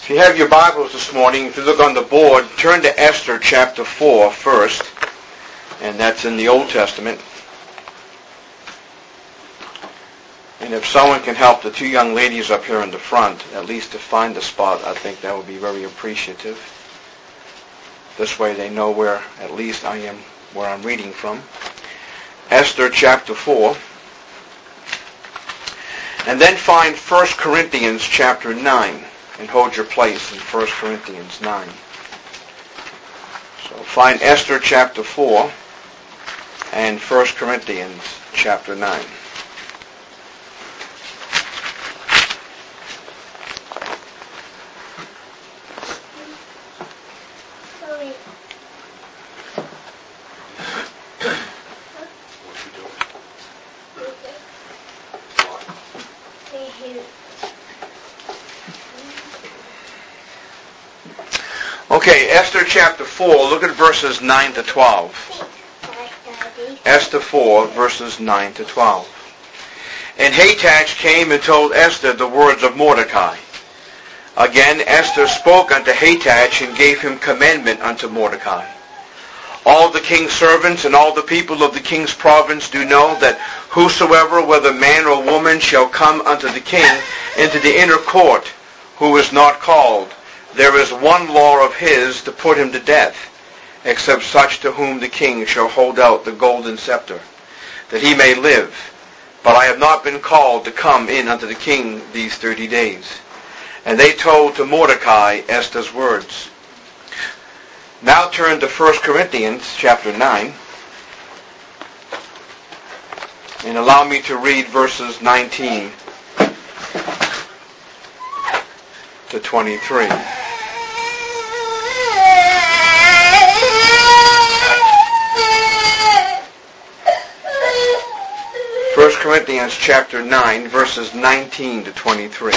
If you have your Bibles this morning, if you look on the board, turn to Esther chapter 4 first, and that's in the Old Testament. And if someone can help the two young ladies up here in the front, at least to find the spot, I think that would be very appreciative. This way they know where at least I am, where I'm reading from. Esther chapter 4. And then find 1 Corinthians chapter 9. And hold your place in 1 Corinthians 9. So find Esther chapter 4 and 1 Corinthians chapter 9. Okay, Esther chapter 4, look at verses 9 to 12. Esther 4, verses 9 to 12. And Hatach came and told Esther the words of Mordecai. Again Esther spoke unto Hatach and gave him commandment unto Mordecai. All the king's servants and all the people of the king's province do know that whosoever, whether man or woman, shall come unto the king into the inner court, who is not called, there is one law of his to put him to death, except such to whom the king shall hold out the golden scepter, that he may live. But I have not been called to come in unto the king these 30 days. And they told to Mordecai Esther's words. Now turn to 1 Corinthians chapter 9, and allow me to read verses 19 to 23. 1 Corinthians chapter 9, verses 19 to 23.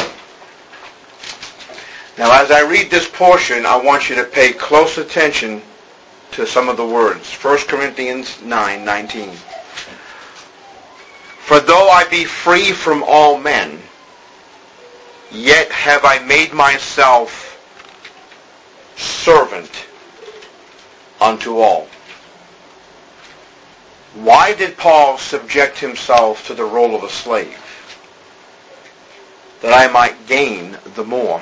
Now as I read this portion, I want you to pay close attention to some of the words. 1 Corinthians 9, 19. For though I be free from all men, yet have I made myself servant unto all. Why did Paul subject himself to the role of a slave? That I might gain the more.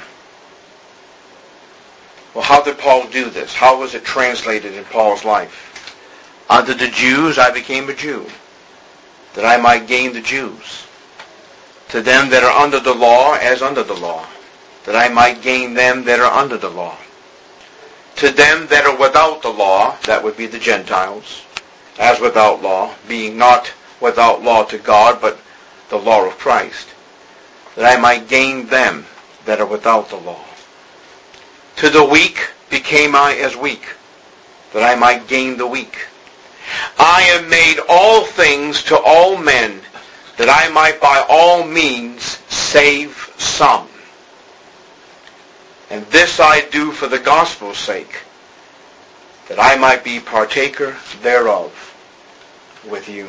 Well, how did Paul do this? How was it translated in Paul's life? Unto the Jews I became a Jew, that I might gain the Jews. To them that are under the law, as under the law, that I might gain them that are under the law. To them that are without the law, that would be the Gentiles, as without law, being not without law to God, but the law of Christ, that I might gain them that are without the law. To the weak became I as weak, that I might gain the weak. I am made all things to all men, that I might by all means save some. And this I do for the gospel's sake, that I might be partaker thereof with you.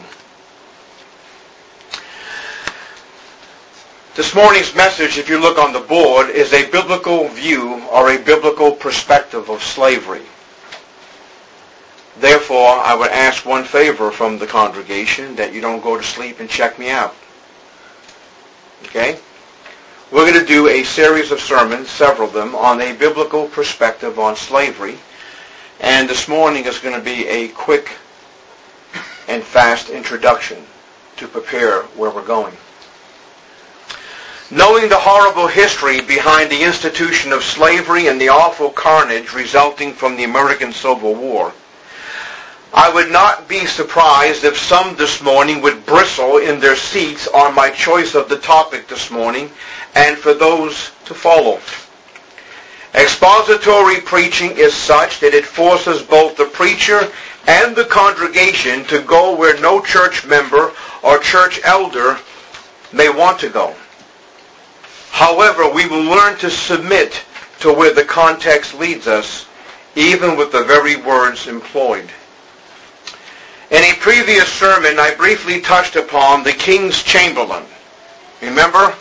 This morning's message, if you look on the board, is a biblical view or a biblical perspective of slavery. Therefore, I would ask one favor from the congregation, that you don't go to sleep and check me out. Okay? We're going to do a series of sermons, several of them, on a biblical perspective on slavery. And this morning is going to be a quick and fast introduction to prepare where we're going. Knowing the horrible history behind the institution of slavery and the awful carnage resulting from the American Civil War, I would not be surprised if some this morning would bristle in their seats on my choice of the topic this morning, and for those to follow. Expository preaching is such that it forces both the preacher and the congregation to go where no church member or church elder may want to go. However, we will learn to submit to where the context leads us, even with the very words employed. In a previous sermon, I briefly touched upon the king's chamberlain. Remember?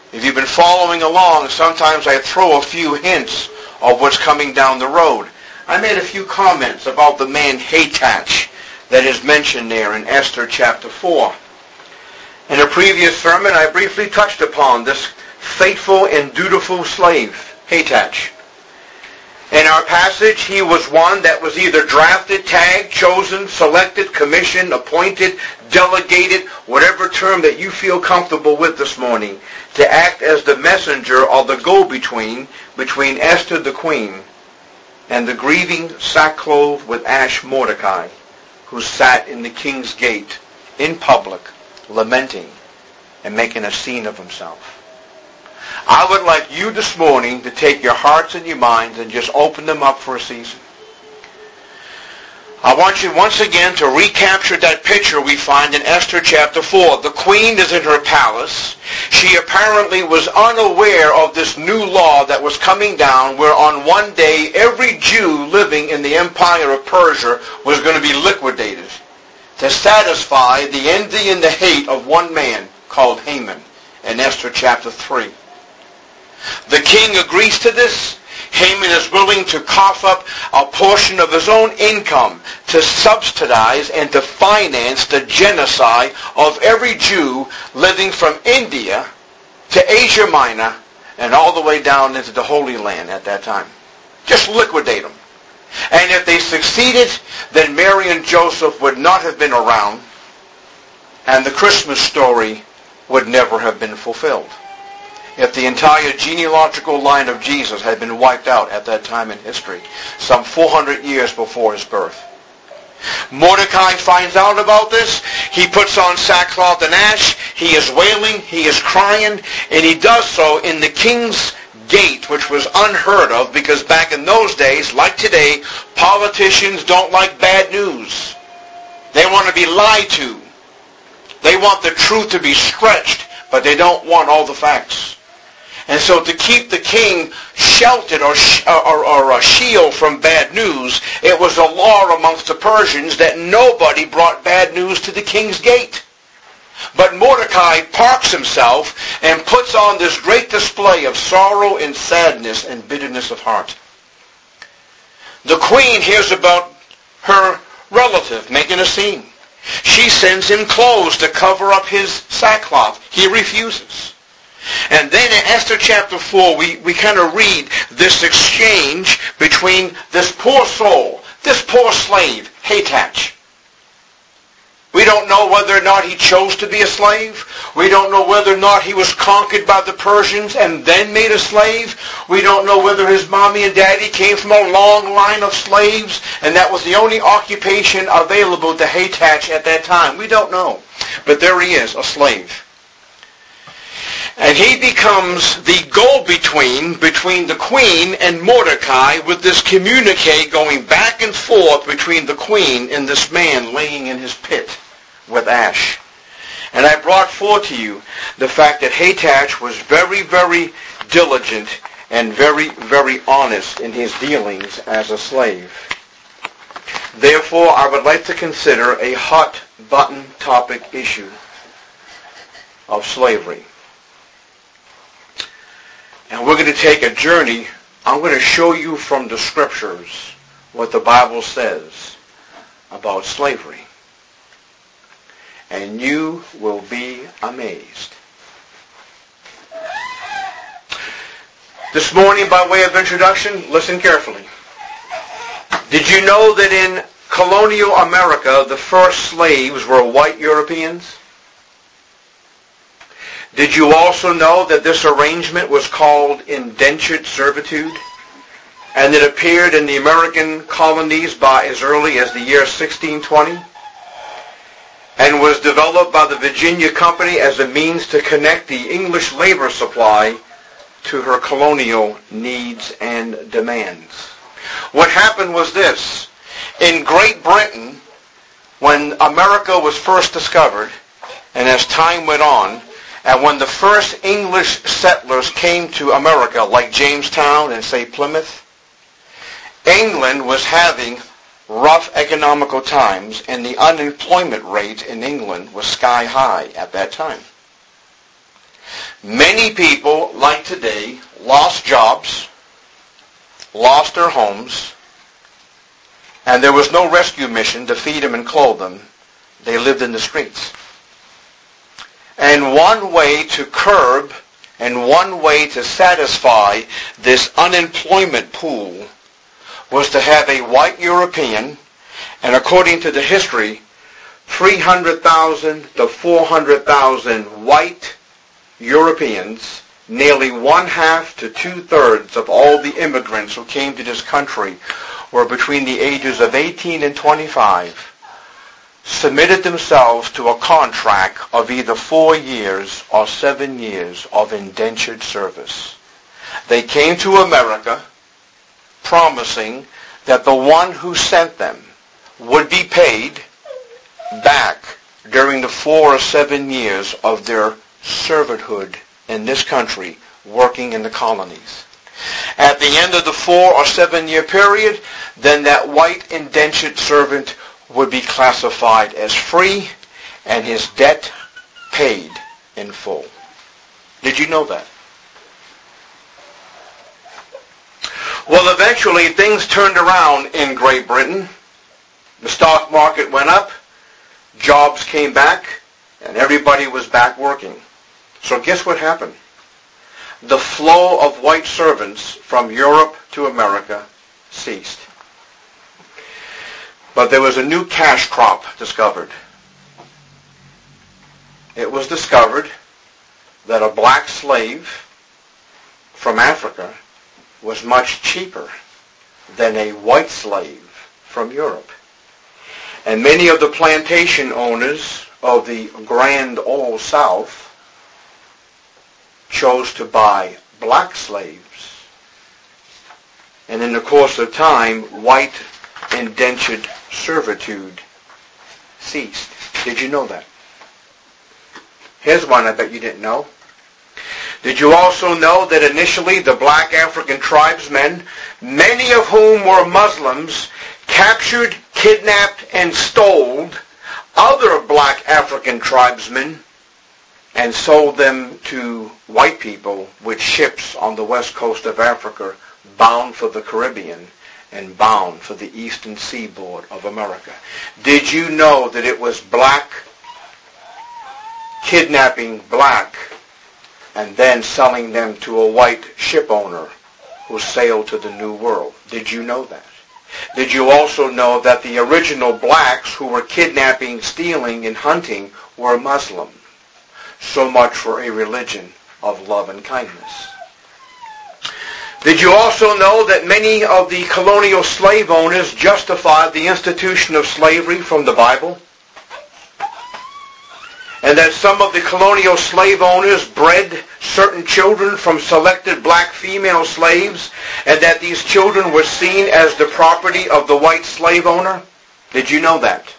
If you've been following along, sometimes I throw a few hints of what's coming down the road. I made a few comments about the man Hathach that is mentioned there in Esther chapter 4. In a previous sermon, I briefly touched upon this faithful and dutiful slave, Hathach. In our passage, he was one that was either drafted, tagged, chosen, selected, commissioned, appointed, delegated, whatever term that you feel comfortable with this morning, to act as the messenger or the go-between between Esther the queen and the grieving sackcloth with ash Mordecai, who sat in the king's gate in public, lamenting and making a scene of himself. I would like you this morning to take your hearts and your minds and just open them up for a season. I want you once again to recapture that picture we find in Esther chapter 4. The queen is in her palace. She apparently was unaware of this new law that was coming down, where on one day every Jew living in the empire of Persia was going to be liquidated to satisfy the envy and the hate of one man called Haman in Esther chapter 3. The king agrees to this. Haman is willing to cough up a portion of his own income to subsidize and to finance the genocide of every Jew living from India to Asia Minor and all the way down into the Holy Land at that time. Just liquidate them. And if they succeeded, then Mary and Joseph would not have been around, and the Christmas story would never have been fulfilled. If the entire genealogical line of Jesus had been wiped out at that time in history, some 400 years before his birth. Mordecai finds out about this. He puts on sackcloth and ash. He is wailing. He is crying. And he does so in the king's gate, which was unheard of, because back in those days, like today, politicians don't like bad news. They want to be lied to. They want the truth to be stretched, but they don't want all the facts. And so to keep the king sheltered or a shield from bad news, it was a law amongst the Persians that nobody brought bad news to the king's gate. But Mordecai parks himself and puts on this great display of sorrow and sadness and bitterness of heart. The queen hears about her relative making a scene. She sends him clothes to cover up his sackcloth. He refuses. And then in Esther chapter 4, we kind of read this exchange between this poor soul, this poor slave, Hathach. We don't know whether or not he chose to be a slave. We don't know whether or not he was conquered by the Persians and then made a slave. We don't know whether his mommy and daddy came from a long line of slaves and that was the only occupation available to Hathach at that time. We don't know. But there he is, a slave. And he becomes the go-between between the queen and Mordecai, with this communique going back and forth between the queen and this man laying in his pit with ash. And I brought forth to you the fact that Hathach was very, very diligent and very, very honest in his dealings as a slave. Therefore, I would like to consider a hot-button topic issue of slavery. And we're going to take a journey. I'm going to show you from the scriptures what the Bible says about slavery. And you will be amazed. This morning, by way of introduction, listen carefully. Did you know that in colonial America, the first slaves were white Europeans? Did you also know that this arrangement was called indentured servitude? And it appeared in the American colonies by as early as the year 1620? And was developed by the Virginia Company as a means to connect the English labor supply to her colonial needs and demands. What happened was this. In Great Britain, when America was first discovered, and as time went on, and when the first English settlers came to America, like Jamestown and, say, Plymouth, England was having rough economical times, and the unemployment rate in England was sky high at that time. Many people, like today, lost jobs, lost their homes, and there was no rescue mission to feed them and clothe them. They lived in the streets. And one way to curb and one way to satisfy this unemployment pool was to have a white European, and according to the history, 300,000 to 400,000 white Europeans, nearly 1/2 to 2/3 of all the immigrants who came to this country were between the ages of 18 and 25, submitted themselves to a contract of either 4 years or 7 years of indentured service. They came to America promising that the one who sent them would be paid back during the 4 or 7 years of their servanthood in this country, working in the colonies. At the end of the 4 or 7 year period, then that white indentured servant would be classified as free and his debt paid in full. Did you know that? Well, eventually things turned around in Great Britain. The stock market went up, jobs came back, and everybody was back working. So guess what happened? The flow of white servants from Europe to America ceased. But there was a new cash crop discovered. It was discovered that a black slave from Africa was much cheaper than a white slave from Europe. And many of the plantation owners of the Grand Old South chose to buy black slaves. And in the course of time, white indentured servitude ceased. Did you know that? Here's one I bet you didn't know. Did you also know that initially the black African tribesmen, many of whom were Muslims, captured, kidnapped, and stole other black African tribesmen and sold them to white people with ships on the west coast of Africa, bound for the Caribbean and bound for the eastern seaboard of America? Did you know that it was black kidnapping black and then selling them to a white ship owner who sailed to the New World? Did you know that? Did you also know that the original blacks who were kidnapping, stealing, and hunting were Muslim? So much for a religion of love and kindness. Did you also know that many of the colonial slave owners justified the institution of slavery from the Bible? And that some of the colonial slave owners bred certain children from selected black female slaves, and that these children were seen as the property of the white slave owner? Did you know that?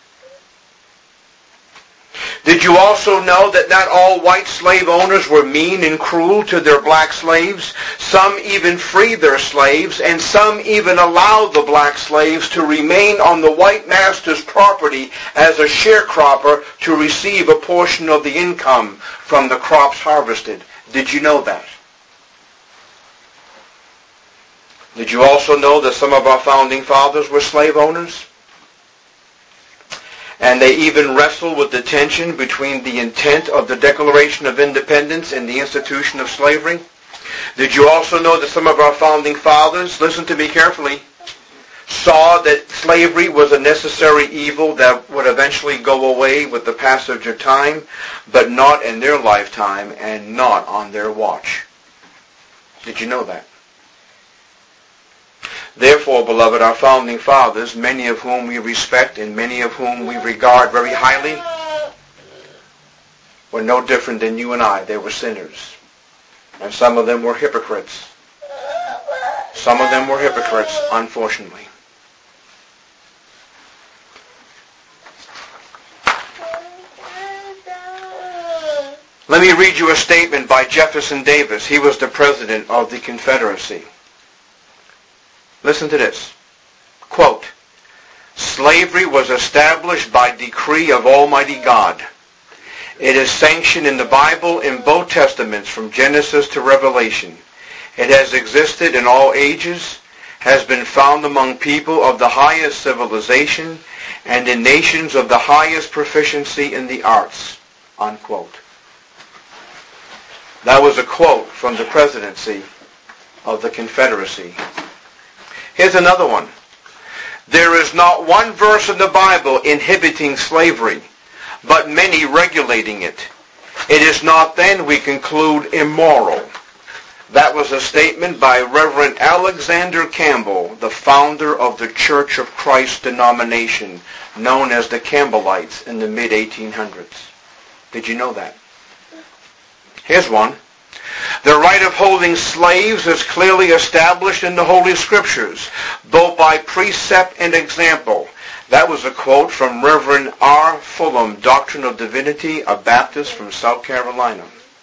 Did you also know that not all white slave owners were mean and cruel to their black slaves? Some even freed their slaves, and some even allowed the black slaves to remain on the white master's property as a sharecropper to receive a portion of the income from the crops harvested. Did you know that? Did you also know that some of our founding fathers were slave owners? And they even wrestled with the tension between the intent of the Declaration of Independence and the institution of slavery? Did you also know that some of our founding fathers, listen to me carefully, saw that slavery was a necessary evil that would eventually go away with the passage of time, but not in their lifetime and not on their watch? Did you know that? Therefore, beloved, our founding fathers, many of whom we respect and many of whom we regard very highly, were no different than you and I. They were sinners. And some of them were hypocrites. Some of them were hypocrites, unfortunately. Let me read you a statement by Jefferson Davis. He was the president of the Confederacy. Listen to this. Quote, "Slavery was established by decree of Almighty God. It is sanctioned in the Bible in both Testaments from Genesis to Revelation. It has existed in all ages, has been found among people of the highest civilization, and in nations of the highest proficiency in the arts. Unquote. That was a quote from the presidency of the Confederacy. Here's another one. There is not one verse in the Bible inhibiting slavery, but many regulating it. It is not then, we conclude, immoral. That was a statement by Reverend Alexander Campbell, the founder of the Church of Christ denomination, known as the Campbellites in the mid-1800s. Did you know that? Here's one. The right of holding slaves is clearly established in the Holy Scriptures, both by precept and example. That was a quote from Reverend R. Fulham, Doctrine of Divinity, a Baptist from South Carolina.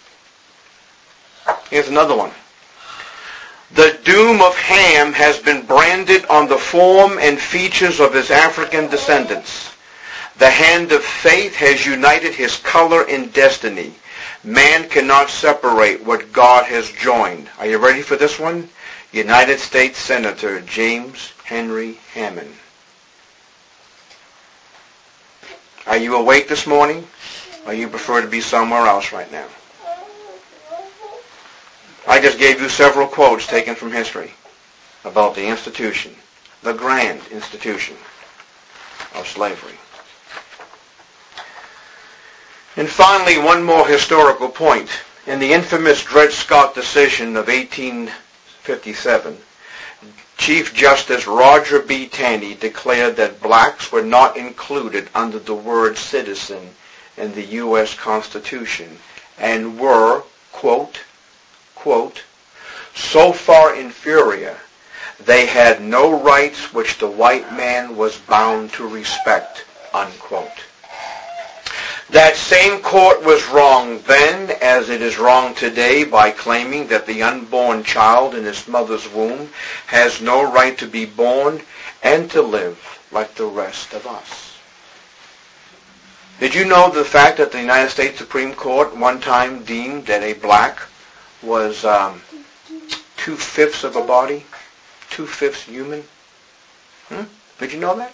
Here's another one. The doom of Ham has been branded on the form and features of his African descendants. The hand of faith has united his color and destiny. Man cannot separate what God has joined. Are you ready for this one? United States Senator James Henry Hammond. Are you awake this morning? Or you prefer to be somewhere else right now? I just gave you several quotes taken from history about the institution, the grand institution of slavery. And finally, one more historical point. In the infamous Dred Scott decision of 1857, Chief Justice Roger B. Taney declared that blacks were not included under the word citizen in the U.S. Constitution and were, quote, so far inferior, they had no rights which the white man was bound to respect, unquote. That same court was wrong then, as it is wrong today, by claiming that the unborn child in its mother's womb has no right to be born and to live like the rest of us. Did you know the fact that the United States Supreme Court one time deemed that a black was 2/5 of a body, 2/5 human? Did you know that?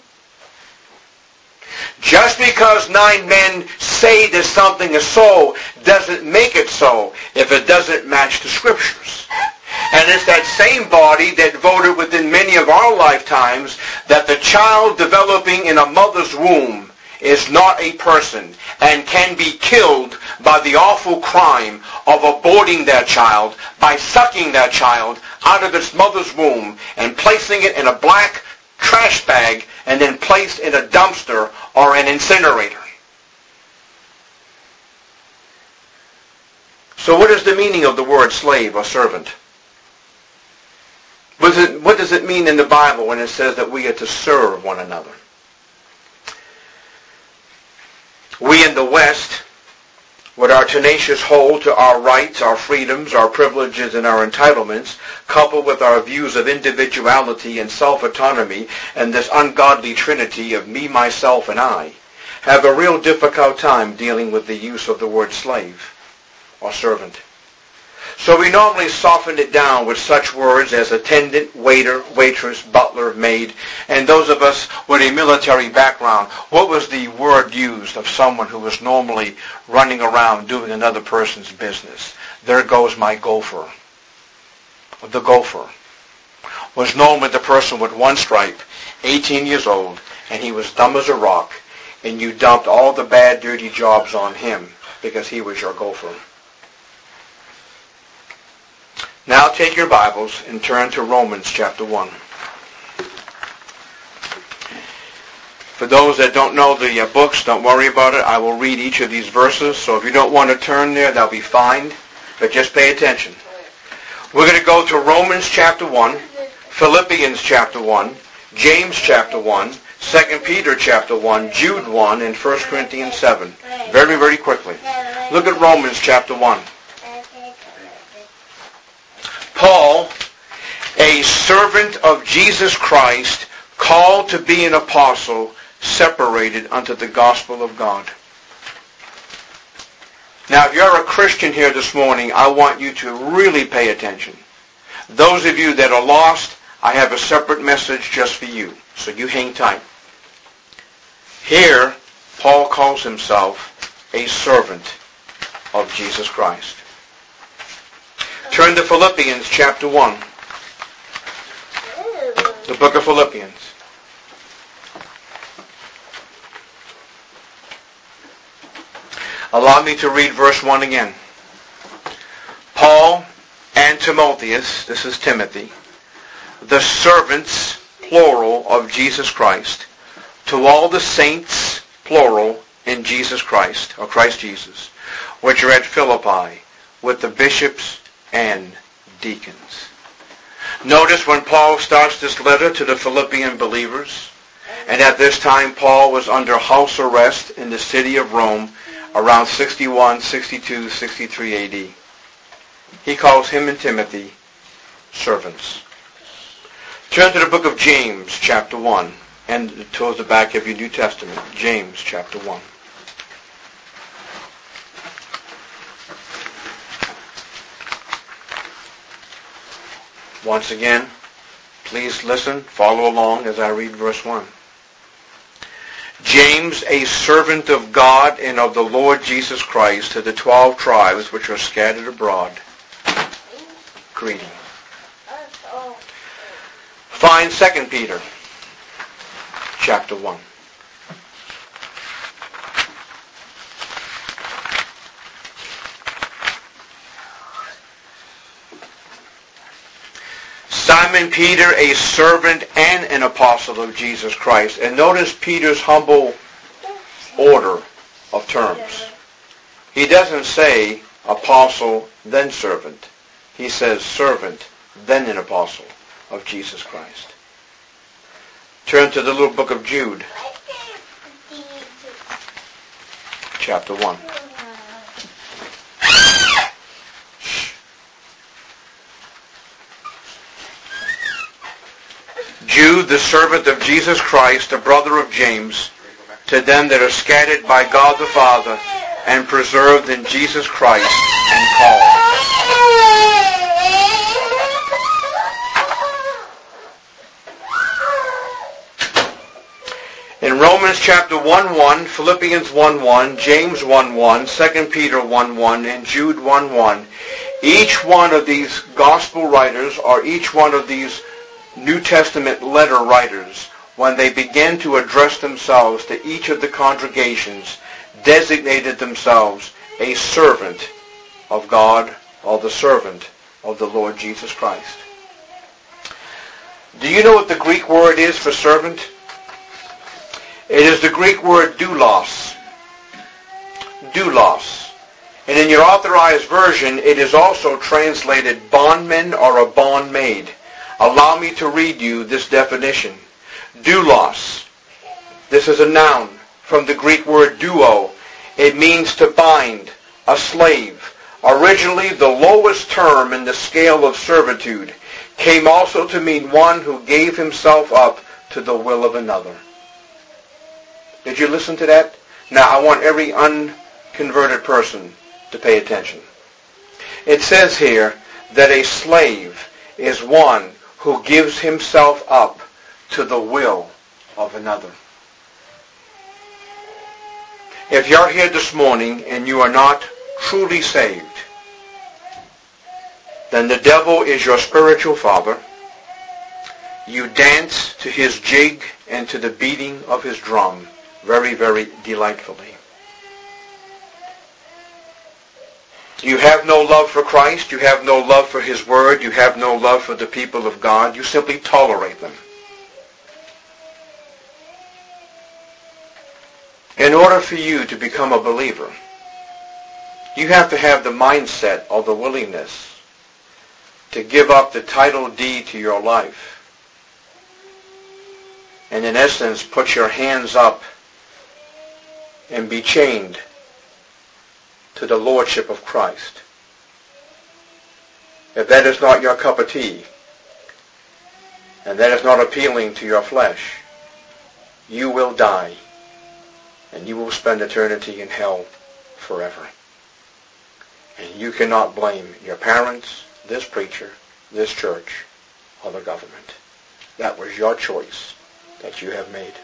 Just because 9 men say that something is so doesn't make it so if it doesn't match the Scriptures. And it's that same body that voted within many of our lifetimes that the child developing in a mother's womb is not a person and can be killed by the awful crime of aborting that child by sucking that child out of its mother's womb and placing it in a black trash bag and then placed in a dumpster or an incinerator. So what is the meaning of the word slave or servant? What does it mean in the Bible when it says that we are to serve one another? We in the West, with our tenacious hold to our rights, our freedoms, our privileges, and our entitlements, coupled with our views of individuality and self-autonomy and this ungodly trinity of me, myself, and I, have a real difficult time dealing with the use of the word slave or servant. So we normally soften it down with such words as attendant, waiter, waitress, butler, maid, and those of us with a military background, what was the word used of someone who was normally running around doing another person's business? There goes my gopher. The gopher was known as the person with one stripe, 18 years old, and he was dumb as a rock, and you dumped all the bad, dirty jobs on him because he was your gopher. Now take your Bibles and turn to Romans chapter 1. For those that don't know the books, don't worry about it. I will read each of these verses, so if you don't want to turn there, that'll be fine. But just pay attention. We're going to go to Romans chapter 1, Philippians chapter 1, James chapter 1, 2 Peter chapter 1, Jude 1, and 1 Corinthians 7. Very, very quickly. Look at Romans chapter 1. Paul, a servant of Jesus Christ, called to be an apostle, separated unto the gospel of God. Now, if you're a Christian here this morning, I want you to really pay attention. Those of you that are lost, I have a separate message just for you. So you hang tight. Here, Paul calls himself a servant of Jesus Christ. Turn to Philippians chapter 1. The book of Philippians. Allow me to read verse 1 again. Paul and Timotheus, this is Timothy, the servants, plural, of Jesus Christ, to all the saints, plural, in Jesus Christ, or Christ Jesus, which are at Philippi, with the bishops and deacons. Notice when Paul starts this letter to the Philippian believers, and at this time Paul was under house arrest in the city of Rome around 61, 62, 63 AD. He calls him and Timothy servants. Turn to the book of James, chapter 1, and towards the back of your New Testament, James, chapter 1. Once again, please listen, follow along as I read verse 1. James, a servant of God and of the Lord Jesus Christ, to the 12 tribes which are scattered abroad, greeting. Find 2 Peter, chapter 1. Simon Peter, a servant and an apostle of Jesus Christ. And notice Peter's humble order of terms. He doesn't say apostle, then servant. He says servant, then an apostle of Jesus Christ. Turn to the little book of Jude, chapter 1. Jude, the servant of Jesus Christ, the brother of James, to them that are scattered by God the Father and preserved in Jesus Christ and called. In Romans chapter 1:1, Philippians 1:1, James 1:1, 2 Peter 1:1, and Jude 1:1, each one of these gospel writers, or each one of these New Testament letter writers, when they began to address themselves to each of the congregations, designated themselves a servant of God or the servant of the Lord Jesus Christ. Do you know what the Greek word is for servant? It is the Greek word doulos. Doulos. And in your authorized version, it is also translated bondman or a bondmaid. Allow me to read you this definition. Doulos. This is a noun from the Greek word duo. It means to bind, a slave. Originally, the lowest term in the scale of servitude, came also to mean one who gave himself up to the will of another. Did you listen to that? Now, I want every unconverted person to pay attention. It says here that a slave is one who gives himself up to the will of another. If you're here this morning and you are not truly saved, then the devil is your spiritual father. You dance to his jig and to the beating of his drum very, very delightfully. You have no love for Christ. You have no love for his word. You have no love for the people of God. You simply tolerate them. In order for you to become a believer, you have to have the mindset or the willingness to give up the title deed to your life. And in essence, put your hands up and be chained to the lordship of Christ. If that is not your cup of tea, and that is not appealing to your flesh, you will die, and you will spend eternity in hell forever. And you cannot blame your parents, this preacher, this church, or the government. That was your choice that you have made.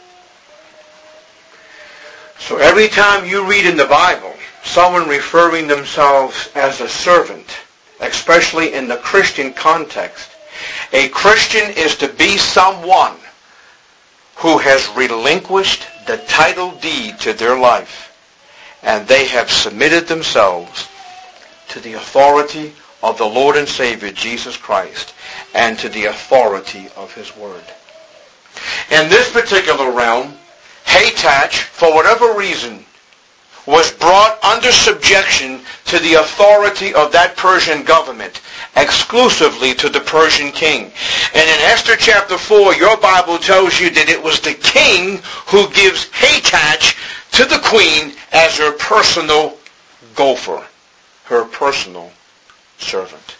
So every time you read in the Bible someone referring themselves as a servant, especially in the Christian context, a Christian is to be someone who has relinquished the title deed to their life, and they have submitted themselves to the authority of the Lord and Savior Jesus Christ and to the authority of His Word. In this particular realm, Hathach, for whatever reason, was brought under subjection to the authority of that Persian government, exclusively to the Persian king. And in Esther chapter 4, your Bible tells you that it was the king who gives Hathach to the queen as her personal gopher, her personal servant.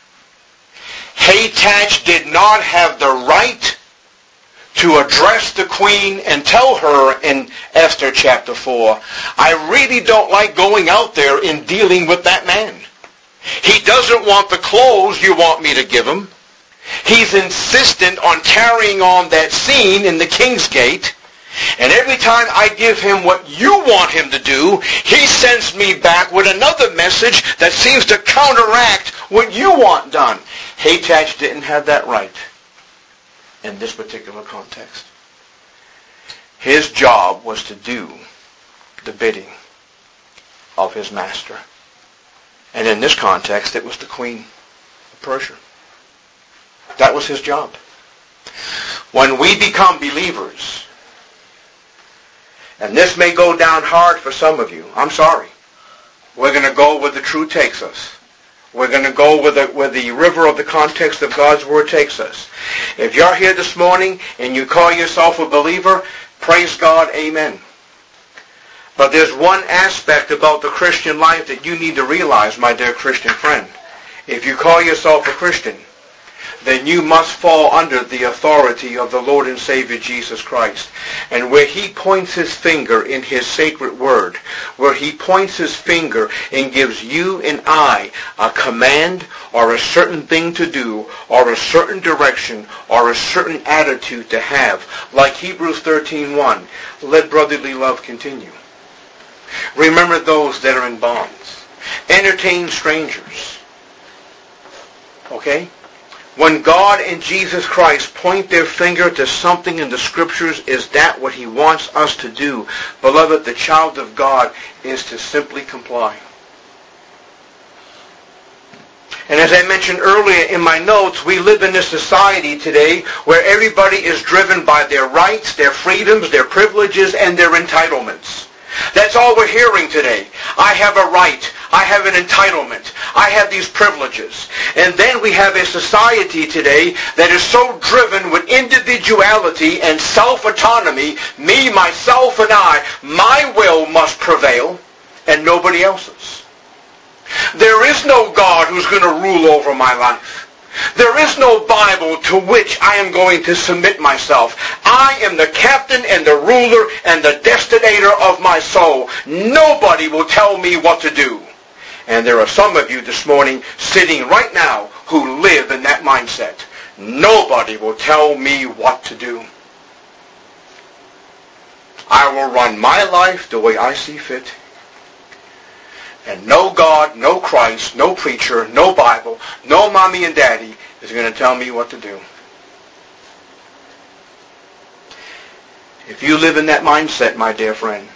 Hathach did not have the right to address the queen and tell her in Esther chapter 4, I really don't like going out there and dealing with that man. He doesn't want the clothes you want me to give him. He's insistent on carrying on that scene in the King's Gate. And every time I give him what you want him to do, he sends me back with another message that seems to counteract what you want done. Hathach didn't have that right in this particular context. His job was to do the bidding of his master. And in this context, it was the Queen of Persia. That was his job. When we become believers, and this may go down hard for some of you, I'm sorry. We're going to go where the truth takes us. We're going to go where the river of the context of God's Word takes us. If you're here this morning and you call yourself a believer, praise God, amen. But there's one aspect about the Christian life that you need to realize, my dear Christian friend. If you call yourself a Christian, then you must fall under the authority of the Lord and Savior Jesus Christ. And where He points His finger in His sacred word, where He points His finger and gives you and I a command or a certain thing to do or a certain direction or a certain attitude to have, like Hebrews 13:1, let brotherly love continue. Remember those that are in bonds. Entertain strangers. Okay? When God and Jesus Christ point their finger to something in the Scriptures, is that what He wants us to do? Beloved, the child of God is to simply comply. And as I mentioned earlier in my notes, we live in a society today where everybody is driven by their rights, their freedoms, their privileges, and their entitlements. That's all we're hearing today. I have a right. I have an entitlement. I have these privileges. And then we have a society today that is so driven with individuality and self-autonomy, me, myself, and I, my will must prevail and nobody else's. There is no God who's going to rule over my life. There is no Bible to which I am going to submit myself. I am the captain and the ruler and the destinator of my soul. Nobody will tell me what to do. And there are some of you this morning sitting right now who live in that mindset. Nobody will tell me what to do. I will run my life the way I see fit. And no God, no Christ, no preacher, no Bible, no mommy and daddy is going to tell me what to do. If you live in that mindset, my dear friend,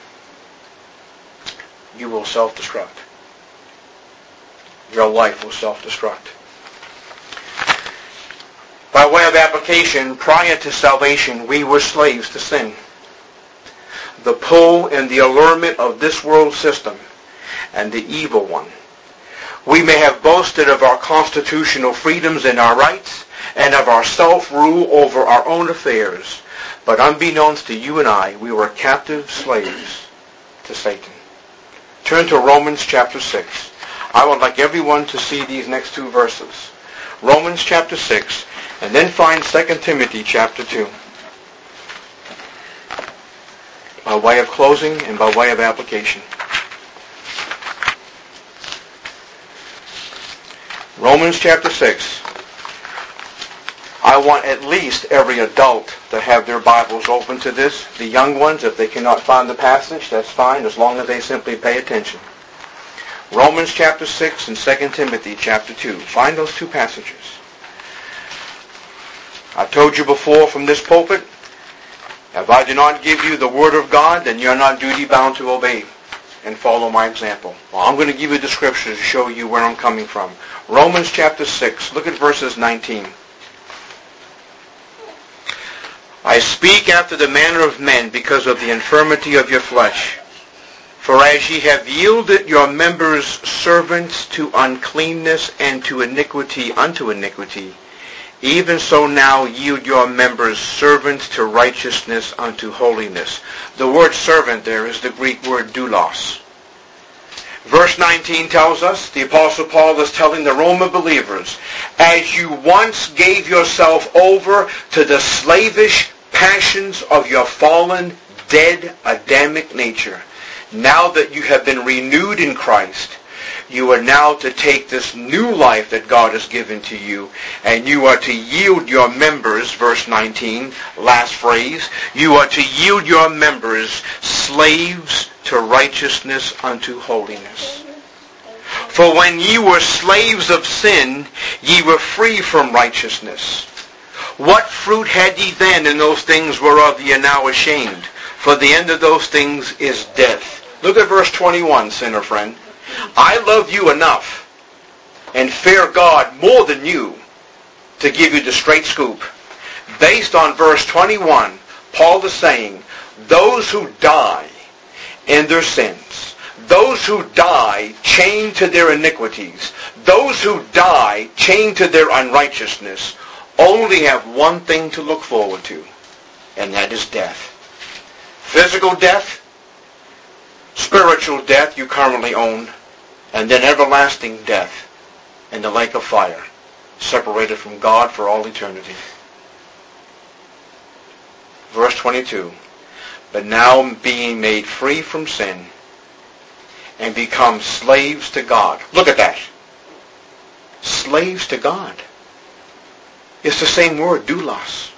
you will self-destruct. Your life will self-destruct. By way of application, prior to salvation, we were slaves to sin. The pull and the allurement of this world system and the evil one. We may have boasted of our constitutional freedoms and our rights and of our self-rule over our own affairs, but unbeknownst to you and I, we were captive slaves to Satan. Turn to Romans chapter 6. I would like everyone to see these next two verses. Romans chapter 6, and then find 2 Timothy chapter 2. By way of closing and by way of application. Romans chapter 6. I want at least every adult to have their Bibles open to this. The young ones, if they cannot find the passage, that's fine, as long as they simply pay attention. Romans chapter 6 and 2 Timothy chapter 2. Find those two passages. I've told you before from this pulpit, if I do not give you the Word of God, then you're not duty-bound to obey and follow my example. Well, I'm going to give you the Scriptures to show you where I'm coming from. Romans chapter 6. Look at verses 19. I speak after the manner of men because of the infirmity of your flesh. For as ye have yielded your members servants to uncleanness and to iniquity unto iniquity, even so now yield your members servants to righteousness unto holiness. The word servant there is the Greek word doulos. Verse 19 tells us, the Apostle Paul is telling the Roman believers, as you once gave yourself over to the slavish passions of your fallen, dead Adamic nature, now that you have been renewed in Christ, you are now to take this new life that God has given to you, and you are to yield your members, verse 19, last phrase, you are to yield your members slaves to righteousness unto holiness. For when ye were slaves of sin, ye were free from righteousness. What fruit had ye then in those things whereof ye are now ashamed? For the end of those things is death. Look at verse 21, sinner friend. I love you enough and fear God more than you to give you the straight scoop. Based on verse 21, Paul is saying, those who die in their sins, those who die chained to their iniquities, those who die chained to their unrighteousness, only have one thing to look forward to, and that is death. Physical death, spiritual death you currently own, and then everlasting death in the lake of fire, separated from God for all eternity. Verse 22, but now being made free from sin and become slaves to God. Look at that. Slaves to God. It's the same word, doulos.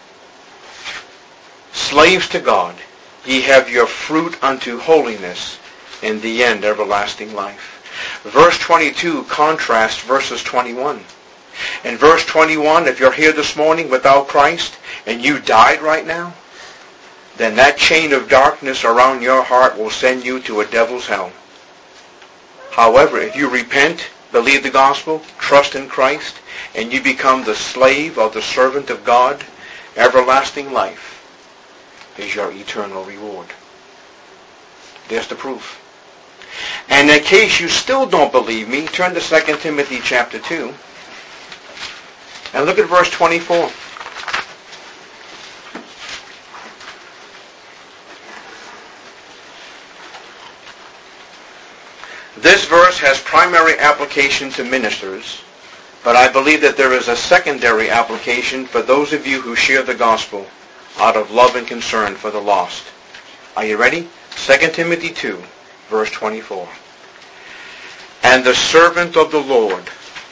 Slaves to God, ye have your fruit unto holiness, in the end everlasting life. Verse 22 contrasts verses 21. In verse 21, if you're here this morning without Christ, and you died right now, then that chain of darkness around your heart will send you to a devil's hell. However, if you repent, believe the gospel, trust in Christ, and you become the slave or the servant of God, everlasting life is your eternal reward. There's the proof. And in case you still don't believe me, turn to 2 Timothy chapter 2 and look at verse 24. This verse has primary application to ministers, but I believe that there is a secondary application for those of you who share the gospel out of love and concern for the lost. Are you ready? 2 Timothy 2, verse 24. And the servant of the Lord,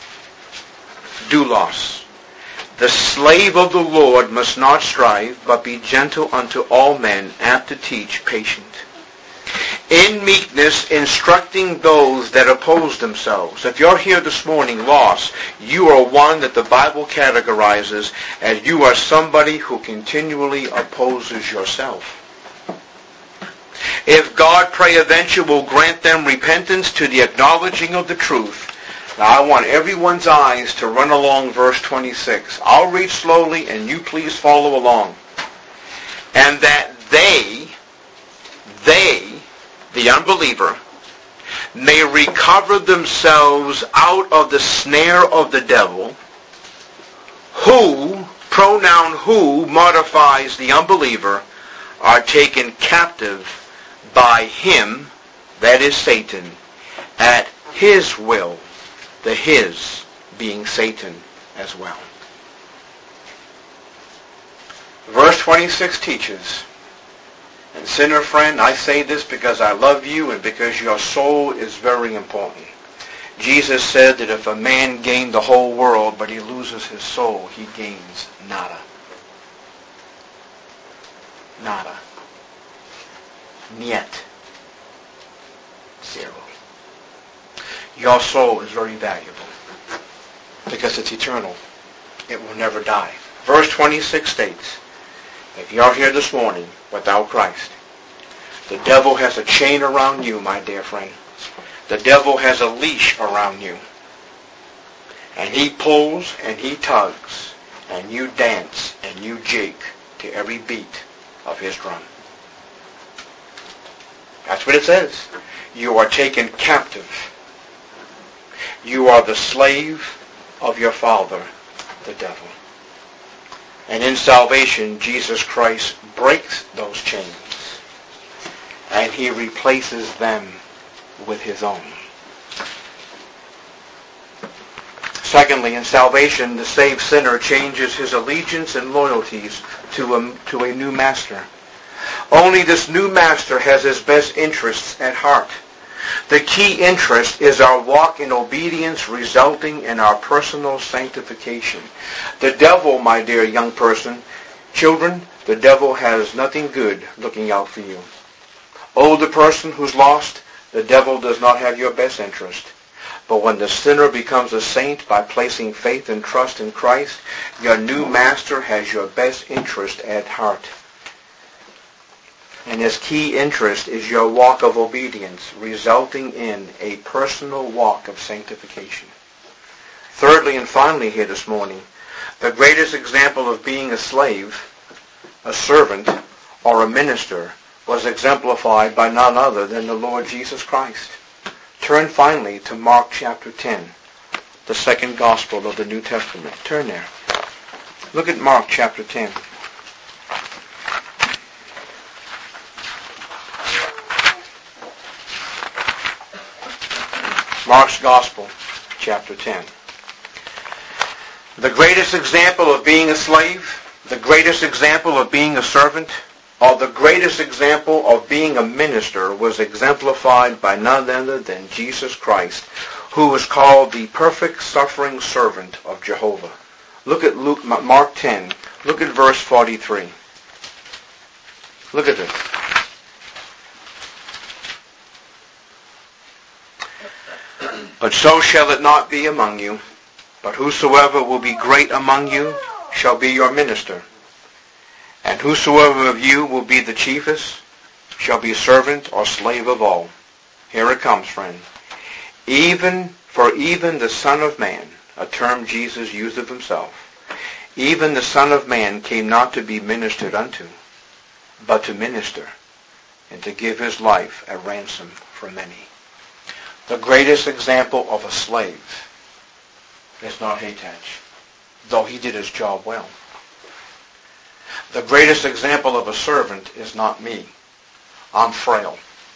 doulos, the slave of the Lord must not strive, but be gentle unto all men, apt to teach, patient. In meekness, instructing those that oppose themselves. If you're here this morning lost, you are one that the Bible categorizes as you are somebody who continually opposes yourself. If God, peradventure, will grant them repentance to the acknowledging of the truth. Now I want everyone's eyes to run along verse 26. I'll read slowly and you please follow along. And that they, the unbeliever, may recover themselves out of the snare of the devil, who, pronoun who, modifies the unbeliever, are taken captive by him, that is Satan, at his will, the his being Satan as well. Verse 26 teaches, and sinner friend, I say this because I love you and because your soul is very important. Jesus said that if a man gained the whole world but he loses his soul, he gains nada. Nada. Niet. Zero. Your soul is very valuable because it's eternal. It will never die. Verse 26 states, if you're here this morning without Christ, the devil has a chain around you, my dear friend. The devil has a leash around you. And he pulls and he tugs, and you dance and you jig to every beat of his drum. That's what it says. You are taken captive. You are the slave of your father, the devil. And in salvation, Jesus Christ breaks those chains, and he replaces them with his own. Secondly, in salvation, the saved sinner changes his allegiance and loyalties to a new master. Only this new master has his best interests at heart. The key interest is our walk in obedience resulting in our personal sanctification. The devil, my dear young person, children, the devil has nothing good looking out for you. Older person who's lost, the devil does not have your best interest. But when the sinner becomes a saint by placing faith and trust in Christ, your new master has your best interest at heart. And his key interest is your walk of obedience, resulting in a personal walk of sanctification. Thirdly and finally here this morning, the greatest example of being a slave, a servant, or a minister was exemplified by none other than the Lord Jesus Christ. Turn finally to Mark chapter 10, the second gospel of the New Testament. Turn there. Look at Mark chapter 10. Mark's Gospel, chapter 10. The greatest example of being a slave, the greatest example of being a servant, or the greatest example of being a minister was exemplified by none other than Jesus Christ, who was called the perfect suffering servant of Jehovah. Look at Mark 10. Look at verse 43. Look at this. But so shall it not be among you, but whosoever will be great among you shall be your minister. And whosoever of you will be the chiefest shall be servant or slave of all. Here it comes, friend. Even the Son of Man, a term Jesus used of himself, even the Son of Man came not to be ministered unto, but to minister, and to give his life a ransom for many. The greatest example of a slave is not Hathach, though he did his job well. The greatest example of a servant is not me. I'm frail.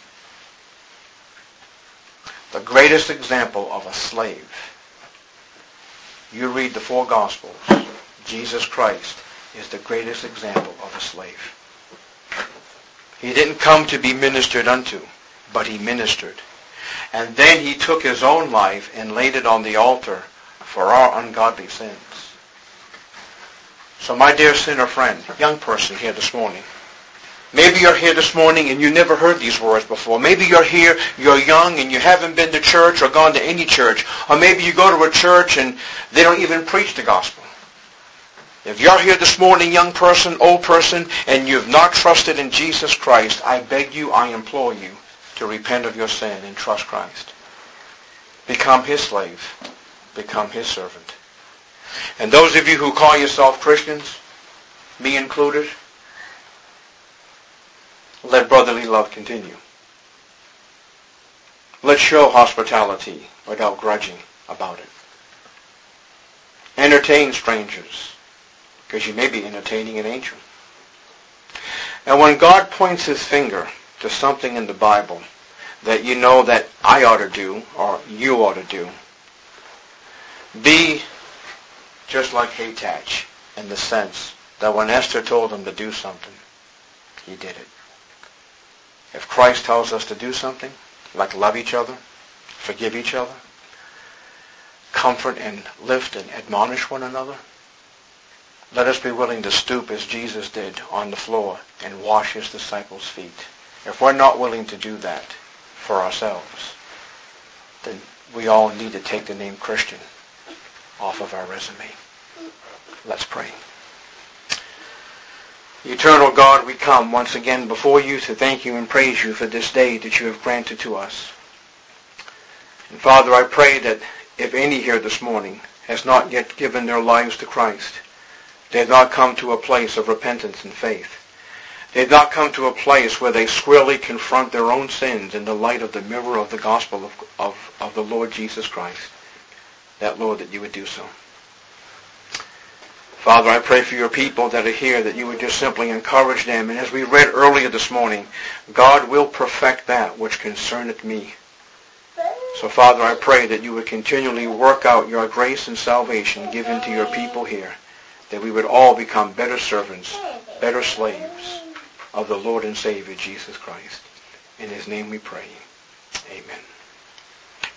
The greatest example of a slave, you read the four Gospels, Jesus Christ is the greatest example of a slave. He didn't come to be ministered unto, but he ministered. And then he took his own life and laid it on the altar for our ungodly sins. So my dear sinner friend, young person here this morning, maybe you're here this morning and you never heard these words before. Maybe you're here, you're young and you haven't been to church or gone to any church. Or maybe you go to a church and they don't even preach the gospel. If you're here this morning, young person, old person, and you've not trusted in Jesus Christ, I beg you, I implore you to repent of your sin and trust Christ. Become his slave. Become his servant. And those of you who call yourself Christians, me included, let brotherly love continue. Let's show hospitality without grudging about it. Entertain strangers, because you may be entertaining an angel. And when God points his finger to something in the Bible that you know that I ought to do or you ought to do, be just like Hathach in the sense that when Esther told him to do something, he did it. If Christ tells us to do something, like love each other, forgive each other, comfort and lift and admonish one another. Let us be willing to stoop as Jesus did on the floor and wash his disciples' feet. If we're not willing to do that for ourselves, then we all need to take the name Christian off of our resume. Let's pray. Eternal God, we come once again before you to thank you and praise you for this day that you have granted to us. And Father, I pray that if any here this morning has not yet given their lives to Christ, they have not come to a place of repentance and faith. They have not come to a place where they squarely confront their own sins in the light of the mirror of the gospel of the Lord Jesus Christ. That, Lord, that you would do so. Father, I pray for your people that are here, that you would just simply encourage them. And as we read earlier this morning, God will perfect that which concerneth me. So, Father, I pray that you would continually work out your grace and salvation given to your people here, that we would all become better servants, better slaves of the Lord and Savior, Jesus Christ. In his name we pray. Amen.